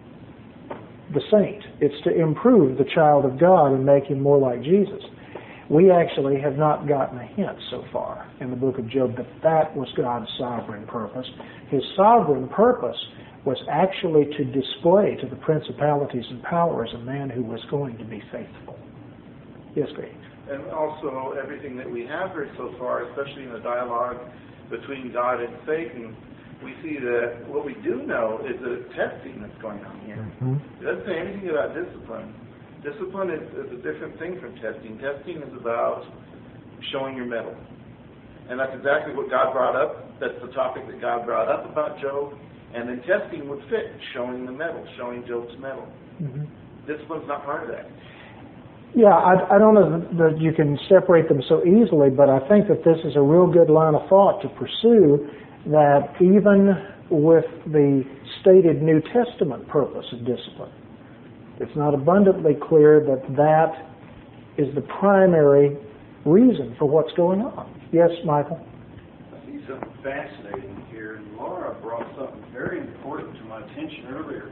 the saint. It's to improve the child of God and make him more like Jesus. We actually have not gotten a hint so far in the book of Job that that was God's sovereign purpose. His sovereign purpose was actually to display to the principalities and powers a man who was going to be faithful. Yes, Greg. And also everything that we have heard so far, especially in the dialogue between God and Satan, we see that what we do know is that it's testing that's going on here. Mm-hmm. It doesn't say anything about discipline. Discipline is, is a different thing from testing. Testing is about showing your mettle. And that's exactly what God brought up. That's the topic that God brought up about Job. And then testing would fit, showing the mettle, showing Job's mettle. Mm-hmm. Discipline's not part of that. Yeah, I, I don't know that you can separate them so easily, but I think that this is a real good line of thought to pursue, that even with the stated New Testament purpose of discipline, it's not abundantly clear that that is the primary reason for what's going on. Yes, Michael? I see something fascinating here, and Laura brought something very important to my attention earlier.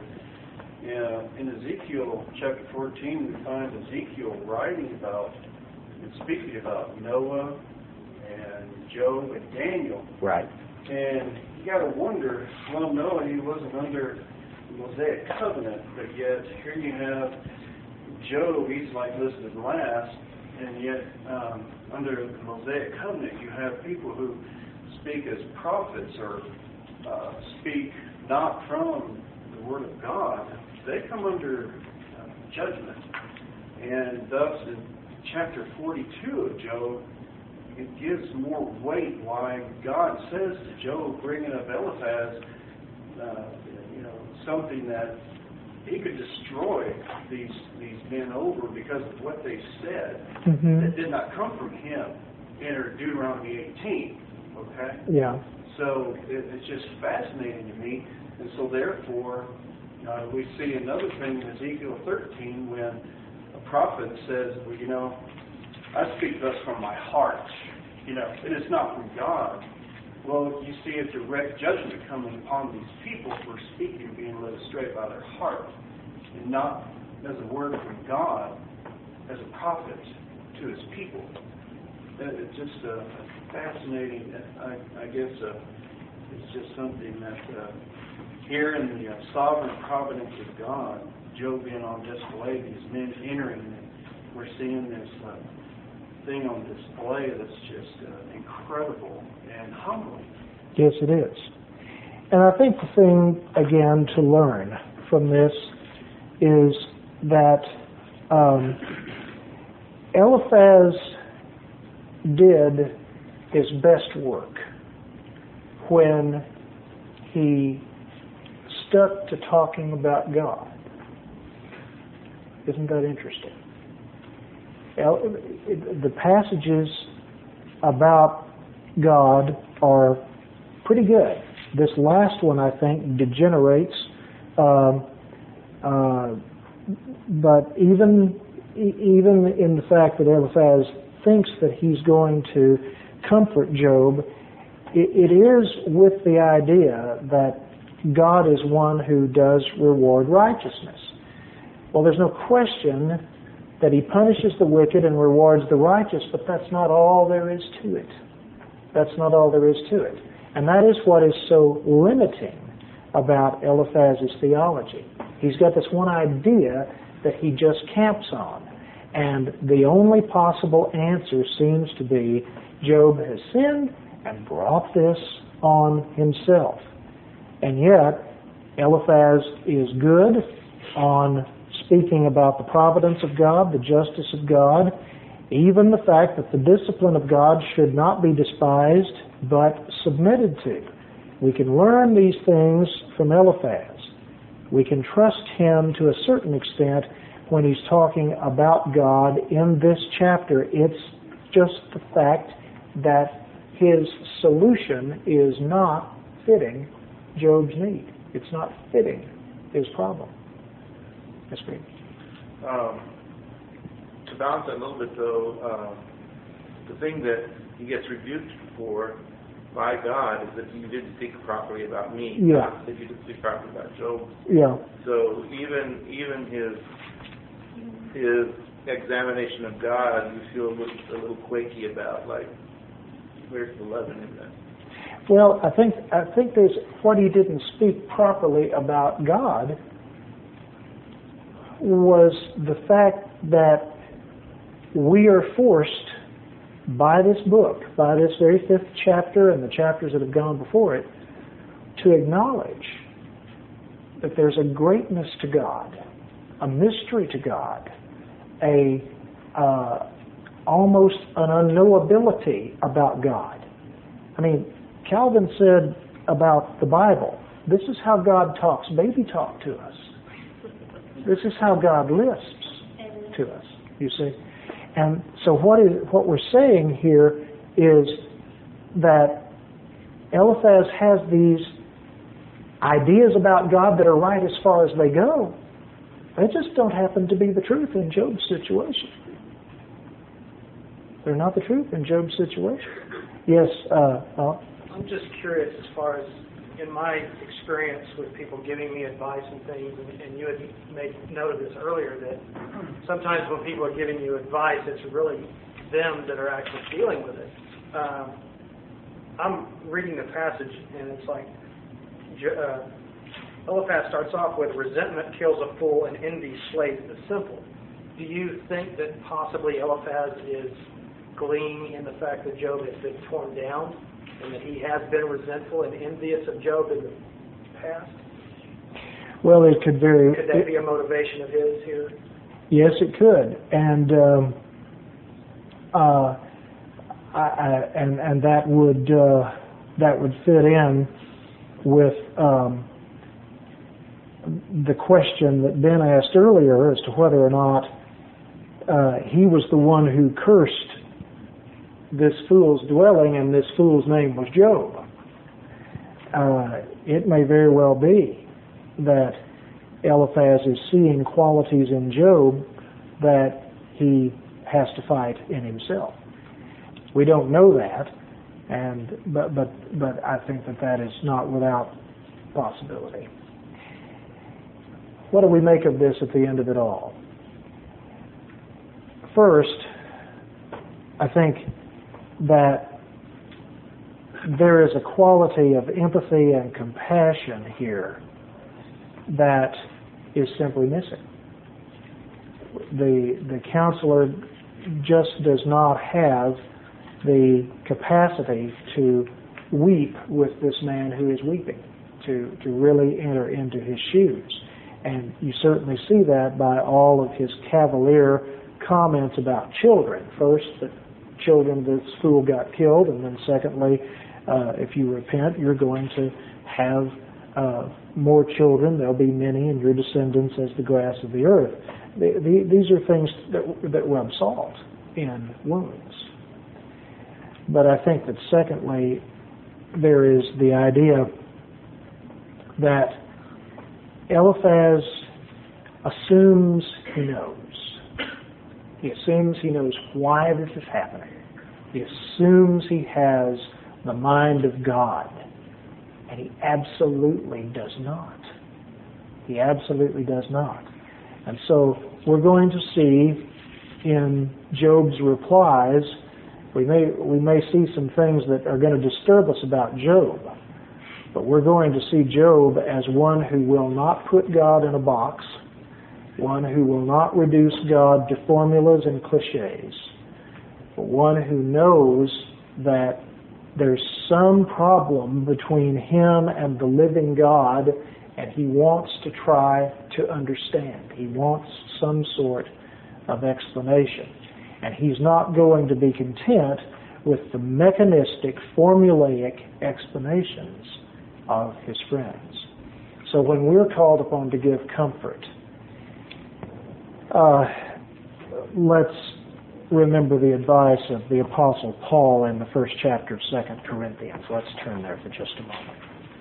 Uh, in Ezekiel chapter fourteen, we find Ezekiel writing about and speaking about Noah and Job and Daniel. Right. And you got to wonder, well, Noah, he wasn't under the Mosaic covenant, but yet here you have Job, he's like listed last, and yet um, under the Mosaic covenant, you have people who speak as prophets or uh, speak not from the Word of God. They come under uh, judgment. And thus, in chapter forty-two of Job, it gives more weight why God says to Job, bringing up Eliphaz, uh, you know, something that he could destroy these these men over because of what they said. Mm-hmm. That did not come from him. Enter Deuteronomy eighteen. Okay. Yeah. So it, it's just fascinating to me, and so therefore. Uh, we see another thing in Ezekiel thirteen when a prophet says, well, you know, I speak thus from my heart, you know, and it's not from God. Well, you see a direct judgment coming upon these people for speaking, being led astray by their heart, and not as a word from God, as a prophet to his people. It's just uh, fascinating. I, I guess uh, it's just something that... Uh, Here in the uh, sovereign providence of God, Job being on display, these men entering, and we're seeing this uh, thing on display that's just uh, incredible and humbling. Yes, it is. And I think the thing, again, to learn from this is that um, Eliphaz did his best work when he stuck to talking about God. Isn't that interesting? The passages about God are pretty good. This last one, I think, degenerates. Um, uh, but even even in the fact that Eliphaz thinks that he's going to comfort Job, it, it is with the idea that God is one who does reward righteousness. Well, there's no question that he punishes the wicked and rewards the righteous, but that's not all there is to it. That's not all there is to it. And that is what is so limiting about Eliphaz's theology. He's got this one idea that he just camps on. And the only possible answer seems to be Job has sinned and brought this on himself. And yet, Eliphaz is good on speaking about the providence of God, the justice of God, even the fact that the discipline of God should not be despised but submitted to. We can learn these things from Eliphaz. We can trust him to a certain extent when he's talking about God in this chapter. It's just the fact that his solution is not fitting Job's need. It's not fitting his problem. Yes, please. Um, to balance that a little bit, though, uh, the thing that he gets rebuked for by God is that you didn't think properly about me. Yeah. Not that you didn't think properly about Job. Yeah. So even even his his examination of God, you feel a little, a little quaky about, like, where's the leaven in that? Well, I think I think there's what he didn't speak properly about God was the fact that we are forced by this book, by this very fifth chapter and the chapters that have gone before it, to acknowledge that there's a greatness to God, a mystery to God, a uh, almost an unknowability about God. I mean, Calvin said about the Bible, this is how God talks baby talk to us. This is how God lisps to us, you see. And so what is what we're saying here is that Eliphaz has these ideas about God that are right as far as they go. They just don't happen to be the truth in Job's situation. They're not the truth in Job's situation. Yes, uh, uh, I'm just curious as far as in my experience with people giving me advice and things, and, and you had made note of this earlier, that sometimes when people are giving you advice, it's really them that are actually dealing with it. Um, I'm reading the passage, and it's like, uh, Eliphaz starts off with, resentment kills a fool and envy slays the simple. Do you think that possibly Eliphaz is gleaning in the fact that Job has been torn down, and that he has been resentful and envious of Job in the past? Well, it could very... Could that it, be a motivation of his here? Yes, it could. And um, uh, I, I, and and that would uh, that would fit in with um, the question that Ben asked earlier as to whether or not uh, he was the one who cursed this fool's dwelling, and this fool's name was Job. Uh, it may very well be that Eliphaz is seeing qualities in Job that he has to fight in himself. We don't know that, and but but but I think that that is not without possibility. What do we make of this at the end of it all? First, I think that there is a quality of empathy and compassion here that is simply missing. The the counselor just does not have the capacity to weep with this man who is weeping, to, to really enter into his shoes. And you certainly see that by all of his cavalier comments about children. First, that children of this fool got killed, and then secondly, uh, if you repent, you're going to have uh, more children. There'll be many, and your descendants as the grass of the earth. The, the, these are things that, that rub salt in wounds. But I think that secondly, there is the idea that Eliphaz assumes he knows. He assumes he knows why this is happening. He assumes he has the mind of God. And he absolutely does not. He absolutely does not. And so we're going to see in Job's replies, we may we may see some things that are going to disturb us about Job. But we're going to see Job as one who will not put God in a box, one who will not reduce God to formulas and cliches, but one who knows that there's some problem between him and the living God, and he wants to try to understand. He wants some sort of explanation. And he's not going to be content with the mechanistic, formulaic explanations of his friends. So when we're called upon to give comfort, uh, let's remember the advice of the Apostle Paul in the first chapter of Second Corinthians. Let's turn there for just a moment.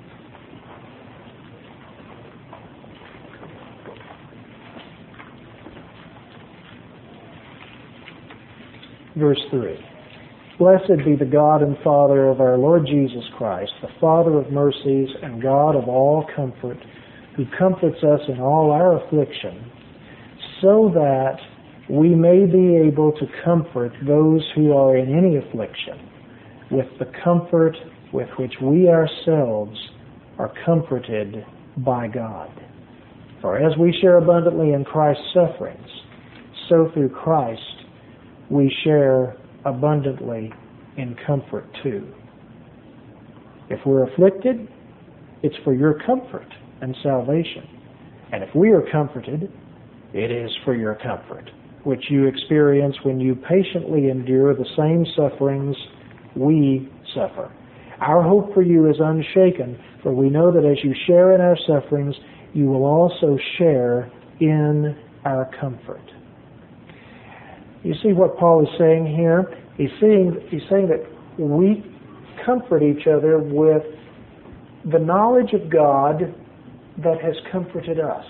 Verse three. Blessed be the God and Father of our Lord Jesus Christ, the Father of mercies and God of all comfort, who comforts us in all our affliction, so that we may be able to comfort those who are in any affliction with the comfort with which we ourselves are comforted by God. For as we share abundantly in Christ's sufferings, so through Christ we share abundantly in comfort too. If we're afflicted, it's for your comfort and salvation. And if we are comforted, it is for your comfort, which you experience when you patiently endure the same sufferings we suffer. Our hope for you is unshaken, for we know that as you share in our sufferings, you will also share in our comfort. You see what Paul is saying here? He's saying, he's saying that we comfort each other with the knowledge of God that has comforted us.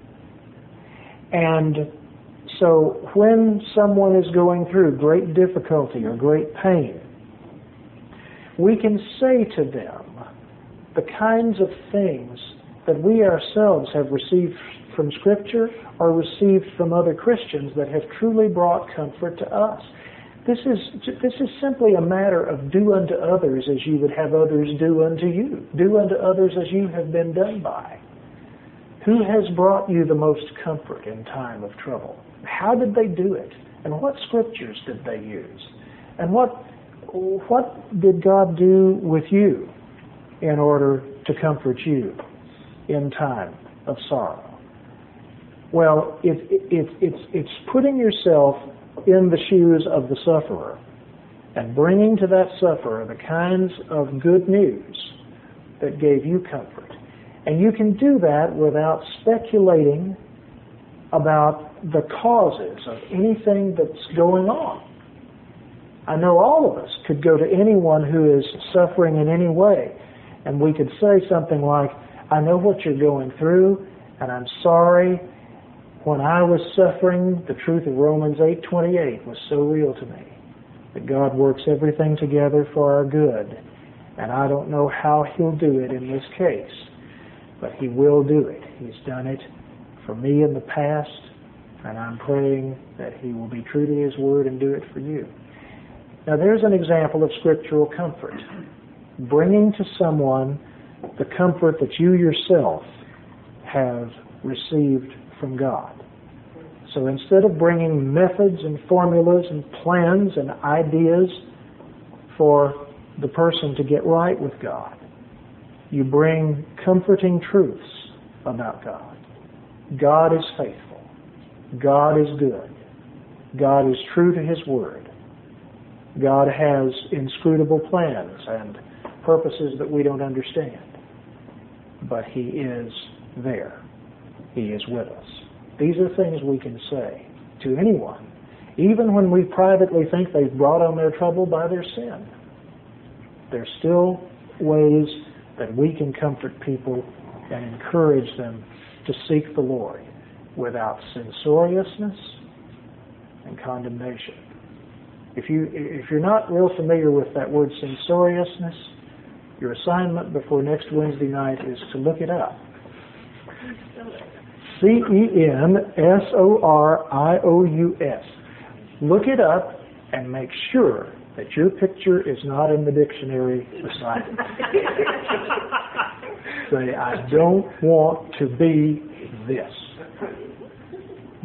And so when someone is going through great difficulty or great pain, we can say to them the kinds of things that we ourselves have received from Scripture or received from other Christians that have truly brought comfort to us. This is this is simply a matter of do unto others as you would have others do unto you. Do unto others as you have been done by. Who has brought you the most comfort in time of trouble? How did they do it? And what scriptures did they use? And what what did God do with you in order to comfort you in time of sorrow? Well, it, it, it's, it's putting yourself in the shoes of the sufferer and bringing to that sufferer the kinds of good news that gave you comfort. And you can do that without speculating about the causes of anything that's going on. I know all of us could go to anyone who is suffering in any way, and we could say something like, I know what you're going through, and I'm sorry. When I was suffering, the truth of Romans eight twenty-eight was so real to me, that God works everything together for our good, and I don't know how He'll do it in this case, but He will do it. He's done it for me in the past, and I'm praying that He will be true to His word and do it for you. Now there's an example of scriptural comfort, bringing to someone the comfort that you yourself have received from God. So instead of bringing methods and formulas and plans and ideas for the person to get right with God, you bring comforting truths about God. God is faithful. God is good. God is true to His word. God has inscrutable plans and purposes that we don't understand. But He is there. He is with us. These are things we can say to anyone, even when we privately think they've brought on their trouble by their sin. There's still ways that we can comfort people and encourage them to seek the Lord without censoriousness and condemnation. If you if you're not real familiar with that word censoriousness, your assignment before next Wednesday night is to look it up. C E N S O R I O U S. Look it up and make sure that your picture is not in the dictionary beside it. say, I don't want to be this.